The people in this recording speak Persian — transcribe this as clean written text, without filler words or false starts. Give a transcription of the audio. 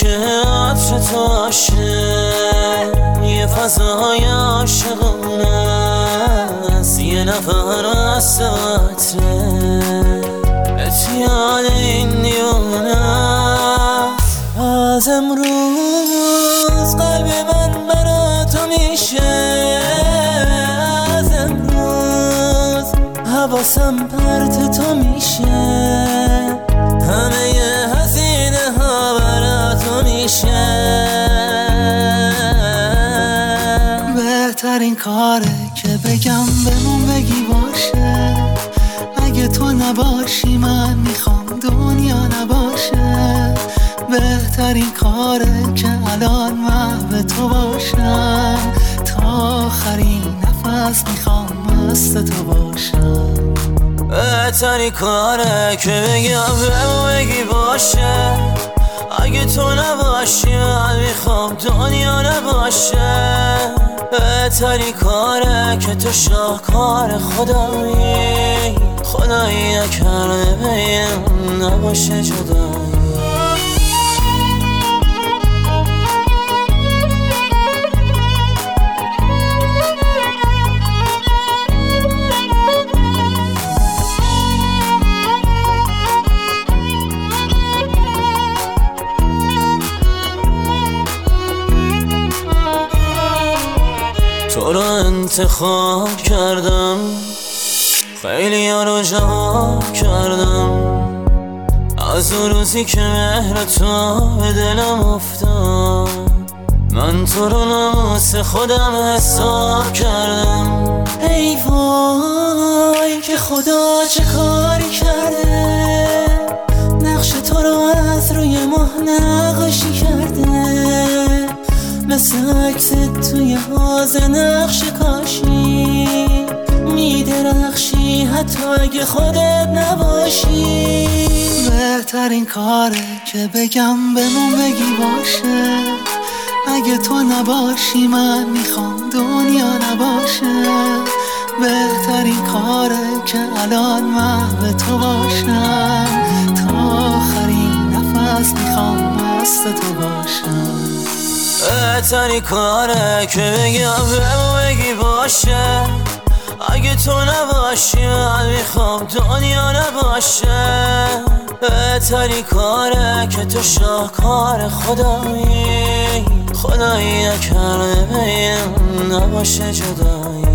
که عطر تو باشه، یه فضای عاشقانه است، یه نفر از تو عطره اتیاد این دیوانه است. از امروز قلب من برا تو میشه، از امروز حواسم پرت تو میشه، همه هزینه ها برا تو میشه. بهترین کاره که بگم بمون بگی باشه، اگه تو نباشی من میخوام دنیا نباشه. بهترین کاره که الان محو تو باشم، تا آخرین نفس میخوام مست تو باشم. بهترین کاره که بگم بمون بگی باشه، اگه تو نباشی من میخوام دنیا نباشه. بهترین کاره که تو شاهکار خدایی، خدایی نکرده بین نباشه جدایی. تو رو انتخاب کردم، خیلی ها رو جواب کردم، از اون روزی که مهر تو به دلم افتاد، من تو رو ناموس خودم حساب کردم. ای وای که خدا چه کاری کرده، نقش تو رو از روی ماه نقاشی کرده، مثل عکست توی حوض نقش کاشی، میدرخشی حتی اگه خودت نباشی. بهترین کاره که بگم بمون بگی باشه، اگه تو نباشی من میخوام دنیا نباشه. بهترین کاره که الان محو تو باشم، تا آخرین نفس میخوام مست تو باشم. بهترین کاره که بگم بمون بگی باشه، اگه تو نباشی من میخوام دنیا نباشه. بهترین کاره که تو شاهکار خدایی، خدایی نکرده بین نباشه جدایی.